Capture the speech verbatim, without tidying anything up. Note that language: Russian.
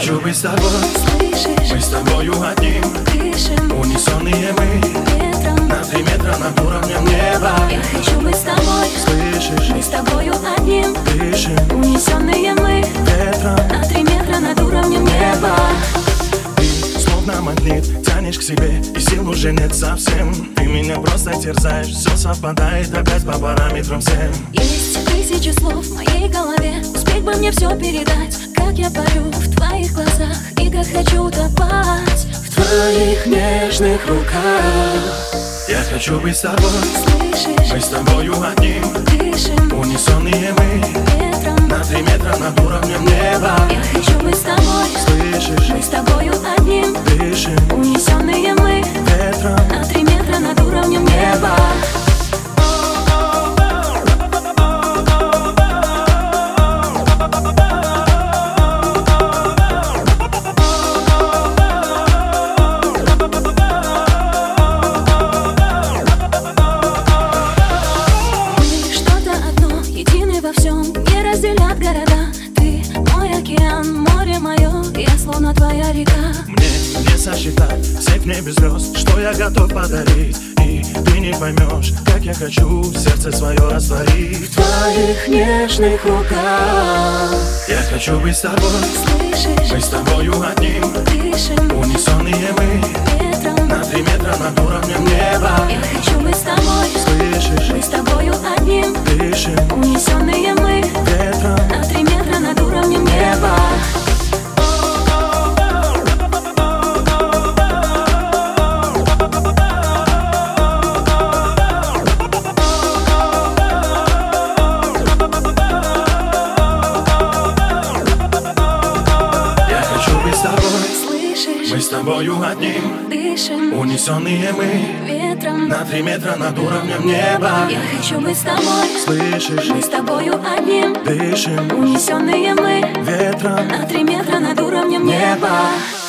хочу быть с тобой. Слышишь? Мы с тобою одним. Дышим Унесенные мы ветром на три метра над уровнем неба. Я хочу быть с тобой. Слышишь? Мы с тобою одним. Дышим Унесенные мы ветром на три метра над уровнем неба. Ты словно магнит, тянешь к себе, и сил уже нет совсем. Ты меня просто терзаешь, все совпадает опять по параметрам всем. Есть тысячи слов в моей голове, успеть бы мне все передать. Как я парю в твоих глазах и как хочу утопать в твоих нежных руках. Я хочу быть с тобой. Слышишь? Мы с тобою одним. Дышим Унесенные мы ветром на три метра над уровнем неба. Я хочу быть с тобой. Слышишь? Мы с тобою одним. Дышим Унесенные мы ветром на три метра над уровнем неба. Во всем не разделят города. Ты мой океан, море мое, я словно твоя река. Мне не сосчитать всех небе звезд, что я готов подарить. И ты не поймешь, как я хочу сердце свое растворить В твоих нежных руках. Я хочу быть с тобой. Слышишь? Мы с тобою одним. Дышим Унесенные мы ветром на три метра над уровнем неба. Я хочу быть с тобой. Слышишь? Мы с тобою одним. Дышим Унесенные мы ветром на три метра над уровнем неба. Мы с тобою одним. Дышим Унесенные мы ветром на три метра над уровнем неба. Я хочу быть с тобой. Слышишь? Мы с тобою одним. Дышим Унесенные мы ветром на три метра над уровнем неба.